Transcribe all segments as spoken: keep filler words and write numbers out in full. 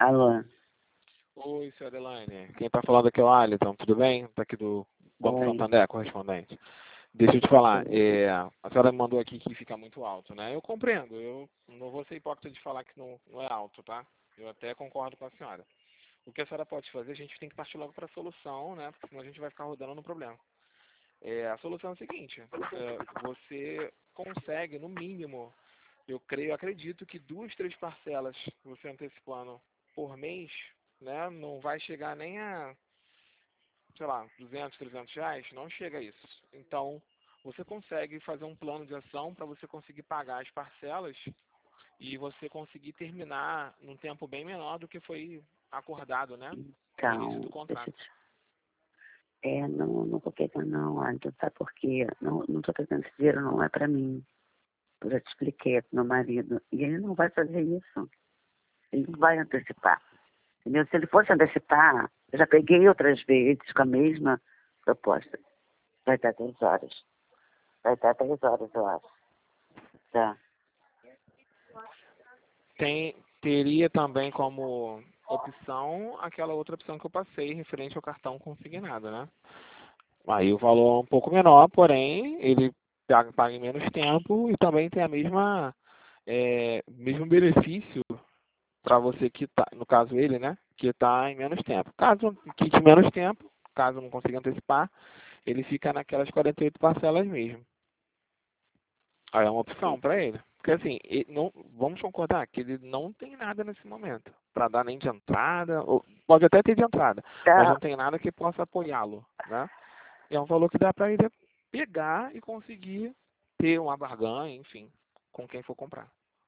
Alô? Oi, senhora Elaine. Quem está falando aqui é o Alisson, tudo bem? Está aqui do Banco Oi. Santander, correspondente. Deixa eu te falar, é, a senhora me mandou aqui que fica muito alto, né? Eu compreendo, eu não vou ser hipócrita de falar que não, não é alto, tá? Eu até concordo com a senhora. O que a senhora pode fazer, a gente tem que partir logo para a solução, né? Porque senão a gente vai ficar rodando no problema. É, a solução é a seguinte, é, você consegue, no mínimo, eu creio, acredito que duas, três parcelas você antecipando por mês, né? Não vai chegar nem a, sei lá, duzentos, trezentos reais, não chega a isso. Então, você consegue fazer um plano de ação para você conseguir pagar as parcelas e você conseguir terminar num tempo bem menor do que foi acordado, né? No início do Então, deixa contrato. eu te... É, não, não vou pegar não, Alisson, sabe por quê? Não, não tô pegando esse dinheiro, não é pra mim. Eu já te expliquei pro meu marido. E ele não vai fazer isso. Ele não vai antecipar. Entendeu? Se ele fosse antecipar, eu já peguei outras vezes com a mesma proposta. Vai dar três horas. Vai dar três horas, eu acho. Tá. Tem, teria também como opção aquela outra opção que eu passei referente ao cartão consignado, né? Aí o valor é um pouco menor, porém ele paga, paga em menos tempo e também tem a mesma é, mesmo benefício para você que tá, no caso ele, né, que está em menos tempo. Caso quite menos tempo, caso não consiga antecipar, ele fica naquelas quarenta e oito parcelas mesmo. Aí é uma opção para ele. Porque assim, ele não, vamos concordar que ele não tem nada nesse momento para dar nem de entrada, ou pode até ter de entrada, mas Tá. não tem nada que possa apoiá-lo, né? E é um valor que dá para ele pegar e conseguir ter uma barganha, enfim, com quem for comprar.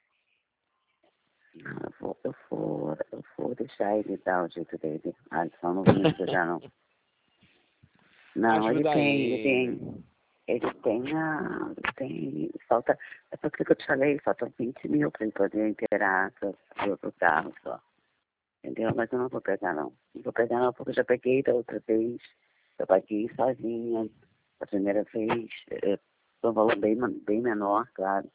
Não, eu vou, eu vou, eu vou deixar ele dar o jeito dele. Alisson, não vou me sujar, não. Não, ele Ajuda tem, ele ele. tem, ele tem a, ele tem, falta, é por que eu te falei, faltam vinte mil para ele poder inteirar do, do carro só. Entendeu? Mas eu não vou pegar, não. Não vou pegar, não, porque eu já peguei da outra vez. Eu paguei sozinha. A primeira vez, é, foi um valor bem, bem menor, claro.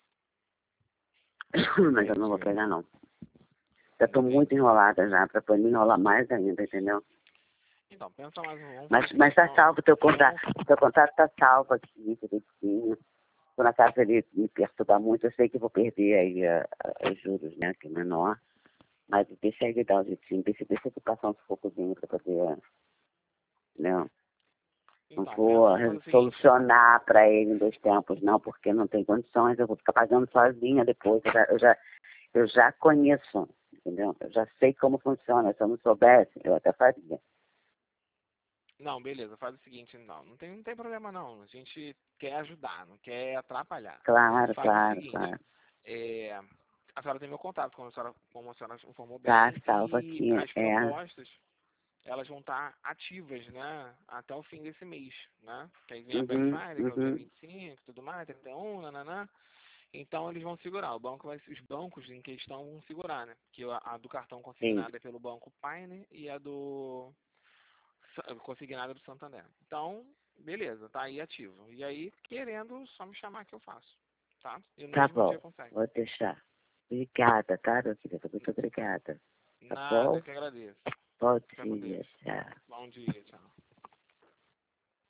Mas eu não vou Entendi. pegar, não. Já estou muito Entendi. enrolada já, para poder me enrolar mais ainda, entendeu? Então, pensa mais, vamos Mas, fazer o mas seguinte, tá vamos, salvo o teu contrato. vamos, O teu contrato tá salvo aqui, direitinho. Por acaso ele me perturbar muito, eu sei que eu vou perder aí a, a, os juros, né, que é menor. Mas deixa ele dar o jeitinho, deixa, deixa eu passar uns poucozinho para poder, né? Não então, pensa, vou vamos fazer o seguinte, solucionar para ele em dois tempos, não, porque não tem condições, eu vou ficar pagando sozinha depois. Eu já, eu já, eu já conheço, entendeu? Eu já sei como funciona. Se eu não soubesse, eu até faria. não, beleza, faz o seguinte, não, não tem, não tem problema não, a gente quer ajudar, não quer atrapalhar. Claro, Faz o claro, seguinte, claro. é, a senhora tem meu contato, como a senhora, como a senhora informou Tá bem, salvo e aqui, as é. propostas, elas vão estar ativas, né, até o fim desse mês, né, que aí vem a Black Uhum, Friday, que é o dia uhum. vinte e cinco, tudo mais, trinta e um, nananã. Então eles vão segurar. O banco vai, os bancos em questão vão segurar, né? Que a, a do cartão Sim. consignado é pelo Banco Pioneer e a do Sa- consignada é do Santander. Então, beleza, tá aí ativo. E aí, querendo, só me chamar que eu faço, tá? E no Tá mesmo dia bom, consegue. vou deixar. Obrigada, tá, meu querido? Muito obrigada. Tá Nada, bom? eu que agradeço. Bom Fica com dia, Deus. tchau. Bom dia, tchau.